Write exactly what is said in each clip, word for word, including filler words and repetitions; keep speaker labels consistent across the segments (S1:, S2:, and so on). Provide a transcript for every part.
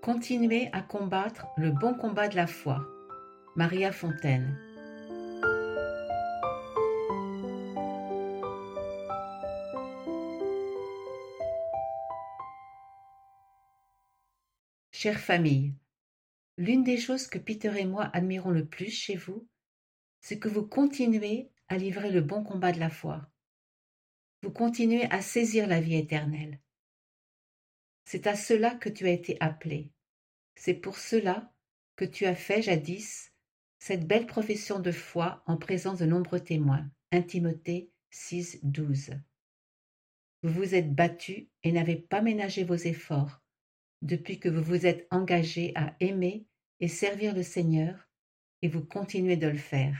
S1: Continuez à combattre le bon combat de la foi. Maria Fontaine. Chère famille, l'une des choses que Peter et moi admirons le plus chez vous, c'est que vous continuez à livrer le bon combat de la foi. Vous continuez à saisir la vie éternelle. C'est à cela que tu as été appelé. C'est pour cela que tu as fait jadis cette belle profession de foi en présence de nombreux témoins. un Timothée six, douze. Vous vous êtes battu et n'avez pas ménagé vos efforts depuis que vous vous êtes engagé à aimer et servir le Seigneur, et vous continuez de le faire.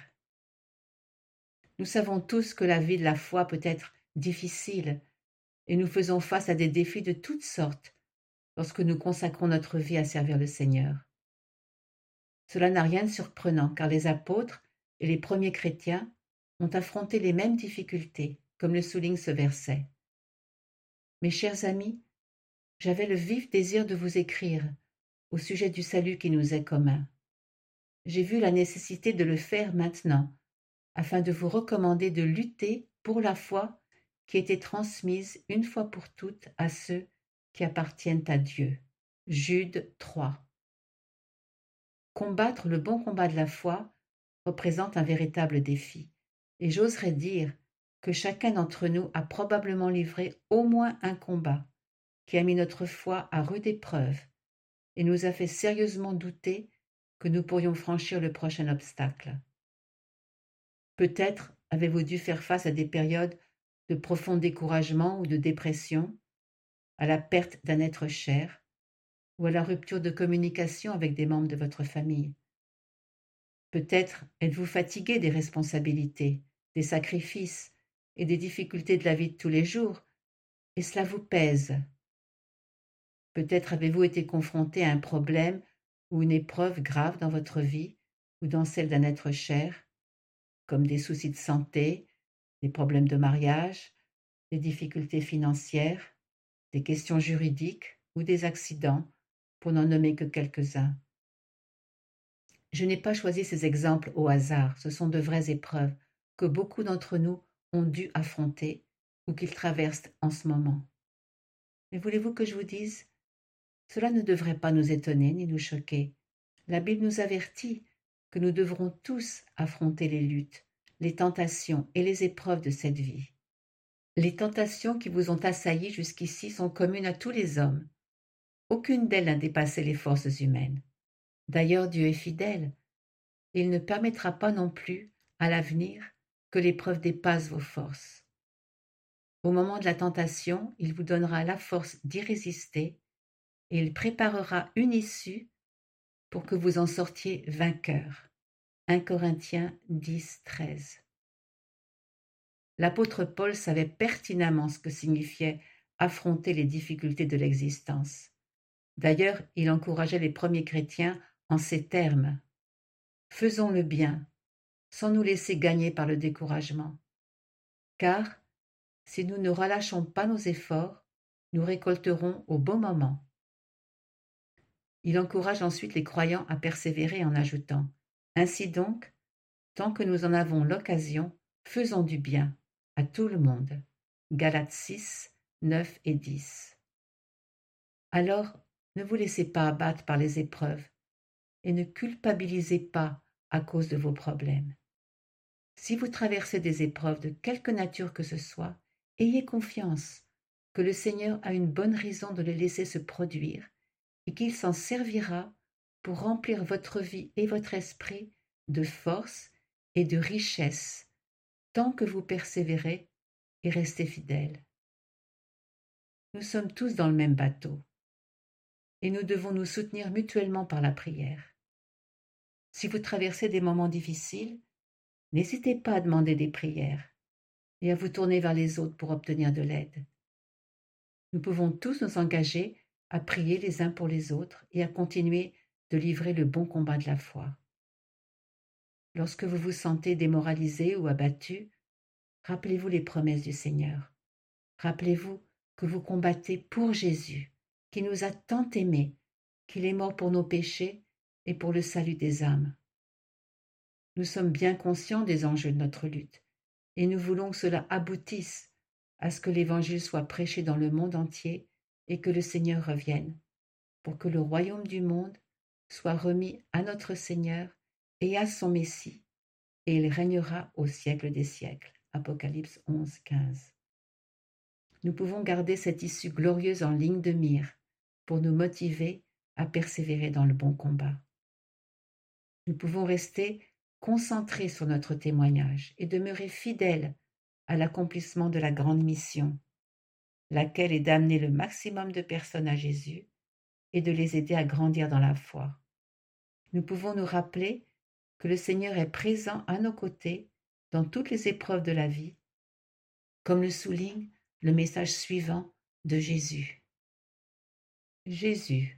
S1: Nous savons tous que la vie de la foi peut être difficile et nous faisons face à des défis de toutes sortes lorsque nous consacrons notre vie à servir le Seigneur. Cela n'a rien de surprenant car les apôtres et les premiers chrétiens ont affronté les mêmes difficultés, comme le souligne ce verset. Mes chers amis, j'avais le vif désir de vous écrire au sujet du salut qui nous est commun. J'ai vu la nécessité de le faire maintenant, afin de vous recommander de lutter pour la foi qui a été transmise une fois pour toutes à ceux qui appartiennent à Dieu. Jude trois. Combattre le bon combat de la foi représente un véritable défi, et j'oserais dire que chacun d'entre nous a probablement livré au moins un combat qui a mis notre foi à rude épreuve et nous a fait sérieusement douter que nous pourrions franchir le prochain obstacle. Peut-être avez-vous dû faire face à des périodes de profond découragement ou de dépression, à la perte d'un être cher, ou à la rupture de communication avec des membres de votre famille. Peut-être êtes-vous fatigué des responsabilités, des sacrifices et des difficultés de la vie de tous les jours, et cela vous pèse. Peut-être avez-vous été confronté à un problème ou une épreuve grave dans votre vie ou dans celle d'un être cher, comme des soucis de santé, des problèmes de mariage, des difficultés financières, des questions juridiques ou des accidents, pour n'en nommer que quelques-uns. Je n'ai pas choisi ces exemples au hasard, ce sont de vraies épreuves que beaucoup d'entre nous ont dû affronter ou qu'ils traversent en ce moment. Mais voulez-vous que je vous dise, cela ne devrait pas nous étonner ni nous choquer. La Bible nous avertit que nous devrons tous affronter les luttes, les tentations et les épreuves de cette vie. Les tentations qui vous ont assailli jusqu'ici sont communes à tous les hommes. Aucune d'elles n'a dépassé les forces humaines. D'ailleurs, Dieu est fidèle, et il ne permettra pas non plus, à l'avenir, que l'épreuve dépasse vos forces. Au moment de la tentation, il vous donnera la force d'y résister, et il préparera une issue pour que vous en sortiez vainqueur. un Corinthiens dix, treize. L'apôtre Paul savait pertinemment ce que signifiait affronter les difficultés de l'existence. D'ailleurs, il encourageait les premiers chrétiens en ces termes. « Faisons le bien, sans nous laisser gagner par le découragement. Car, si nous ne relâchons pas nos efforts, nous récolterons au bon moment. » Il encourage ensuite les croyants à persévérer en ajoutant « Ainsi donc, tant que nous en avons l'occasion, faisons du bien à tout le monde. » Galates six, neuf et dix. Alors, ne vous laissez pas abattre par les épreuves et ne culpabilisez pas à cause de vos problèmes. Si vous traversez des épreuves de quelque nature que ce soit, ayez confiance que le Seigneur a une bonne raison de les laisser se produire et qu'il s'en servira pour remplir votre vie et votre esprit de force et de richesse, tant que vous persévérez et restez fidèles. Nous sommes tous dans le même bateau et nous devons nous soutenir mutuellement par la prière. Si vous traversez des moments difficiles, n'hésitez pas à demander des prières et à vous tourner vers les autres pour obtenir de l'aide. Nous pouvons tous nous engager à prier les uns pour les autres et à continuer de livrer le bon combat de la foi. Lorsque vous vous sentez démoralisé ou abattu, rappelez-vous les promesses du Seigneur. Rappelez-vous que vous combattez pour Jésus, qui nous a tant aimés qu'il est mort pour nos péchés et pour le salut des âmes. Nous sommes bien conscients des enjeux de notre lutte et nous voulons que cela aboutisse à ce que l'Évangile soit prêché dans le monde entier et que le Seigneur revienne, pour que le royaume du monde soit remis à notre Seigneur et à son Messie, et il régnera au siècle des siècles. Apocalypse onze, quinze. Nous pouvons garder cette issue glorieuse en ligne de mire pour nous motiver à persévérer dans le bon combat. Nous pouvons rester concentrés sur notre témoignage et demeurer fidèles à l'accomplissement de la grande mission, laquelle est d'amener le maximum de personnes à Jésus et de les aider à grandir dans la foi. Nous pouvons nous rappeler que le Seigneur est présent à nos côtés dans toutes les épreuves de la vie, comme le souligne le message suivant de Jésus. Jésus.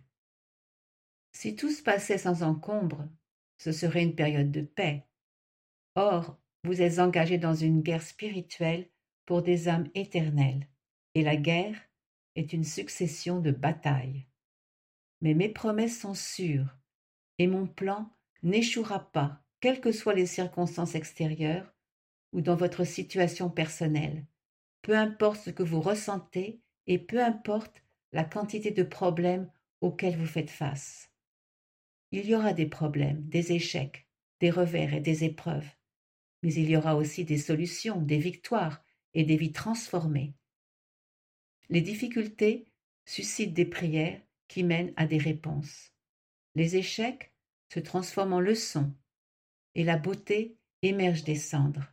S1: Si tout se passait sans encombre, ce serait une période de paix. Or, vous êtes engagés dans une guerre spirituelle pour des âmes éternelles, et la guerre est une succession de batailles. Mais mes promesses sont sûres, et mon plan n'échouera pas, quelles que soient les circonstances extérieures ou dans votre situation personnelle, peu importe ce que vous ressentez et peu importe la quantité de problèmes auxquels vous faites face. Il y aura des problèmes, des échecs, des revers et des épreuves, mais il y aura aussi des solutions, des victoires et des vies transformées. Les difficultés suscitent des prières qui mènent à des réponses. Les échecs se transforment en leçons et la beauté émerge des cendres.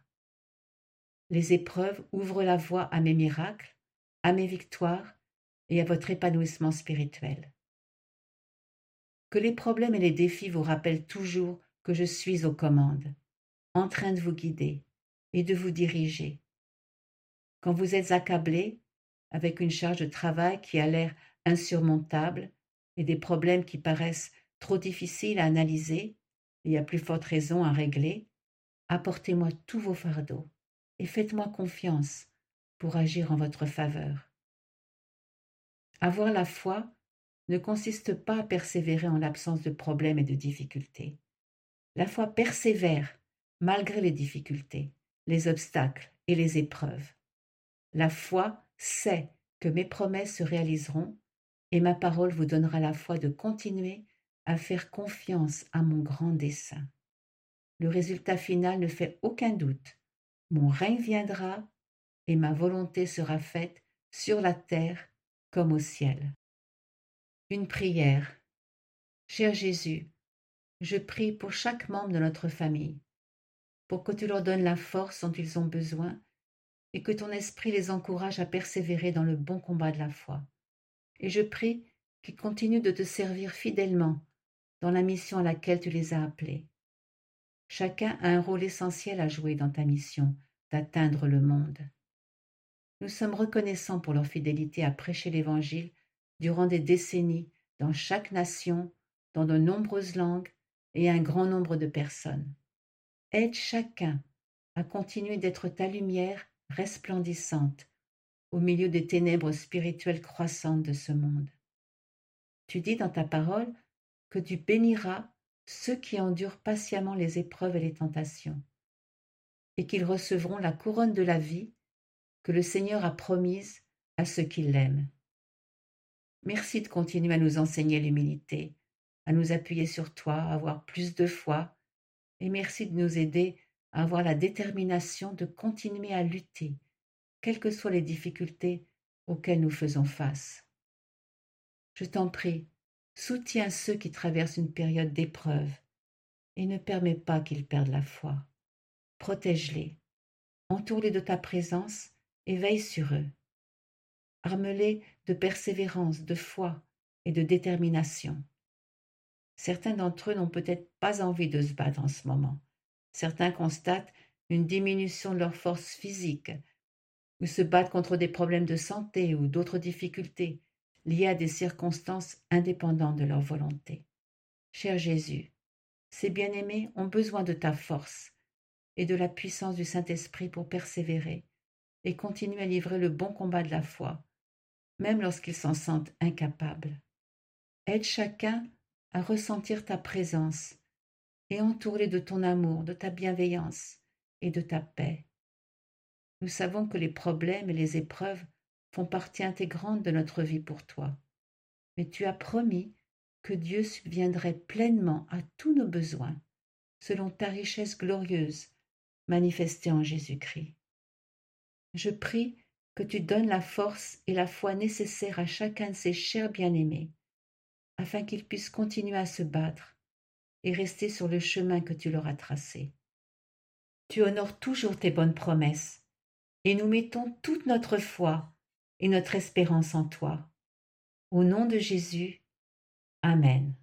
S1: Les épreuves ouvrent la voie à mes miracles, à mes victoires et à votre épanouissement spirituel. Que les problèmes et les défis vous rappellent toujours que je suis aux commandes, en train de vous guider et de vous diriger. Quand vous êtes accablé, avec une charge de travail qui a l'air insurmontable et des problèmes qui paraissent trop difficiles à analyser et à plus forte raison à régler, apportez-moi tous vos fardeaux et faites-moi confiance pour agir en votre faveur. Avoir la foi ne consiste pas à persévérer en l'absence de problèmes et de difficultés. La foi persévère malgré les difficultés, les obstacles et les épreuves. La foi sait que mes promesses se réaliseront et ma parole vous donnera la foi de continuer à faire confiance à mon grand dessein. Le résultat final ne fait aucun doute. Mon règne viendra et ma volonté sera faite sur la terre comme au ciel. Une prière. Cher Jésus, je prie pour chaque membre de notre famille, pour que tu leur donnes la force dont ils ont besoin et que ton esprit les encourage à persévérer dans le bon combat de la foi. Et je prie qu'ils continuent de te servir fidèlement dans la mission à laquelle tu les as appelés. Chacun a un rôle essentiel à jouer dans ta mission d'atteindre le monde. Nous sommes reconnaissants pour leur fidélité à prêcher l'Évangile durant des décennies dans chaque nation, dans de nombreuses langues et à un grand nombre de personnes. Aide chacun à continuer d'être ta lumière resplendissante au milieu des ténèbres spirituelles croissantes de ce monde. Tu dis dans ta parole que tu béniras ceux qui endurent patiemment les épreuves et les tentations, et qu'ils recevront la couronne de la vie que le Seigneur a promise à ceux qui l'aiment. Merci de continuer à nous enseigner l'humilité, à nous appuyer sur toi, à avoir plus de foi, et merci de nous aider à avoir la détermination de continuer à lutter, quelles que soient les difficultés auxquelles nous faisons face. Je t'en prie, soutiens ceux qui traversent une période d'épreuve et ne permets pas qu'ils perdent la foi. Protège-les, entoure-les de ta présence et veille sur eux. Arme-les de persévérance, de foi et de détermination. Certains d'entre eux n'ont peut-être pas envie de se battre en ce moment. Certains constatent une diminution de leur force physique ou se battent contre des problèmes de santé ou d'autres difficultés liées à des circonstances indépendantes de leur volonté. Cher Jésus, ces bien-aimés ont besoin de ta force et de la puissance du Saint-Esprit pour persévérer et continuer à livrer le bon combat de la foi, même lorsqu'ils s'en sentent incapables. Aide chacun à ressentir ta présence et entoure-les de ton amour, de ta bienveillance et de ta paix. Nous savons que les problèmes et les épreuves font partie intégrante de notre vie pour toi, mais tu as promis que Dieu subviendrait pleinement à tous nos besoins, selon ta richesse glorieuse manifestée en Jésus-Christ. Je prie que tu donnes la force et la foi nécessaires à chacun de ces chers bien-aimés, afin qu'ils puissent continuer à se battre et rester sur le chemin que tu leur as tracé. Tu honores toujours tes bonnes promesses, et nous mettons toute notre foi et notre espérance en toi. Au nom de Jésus, Amen.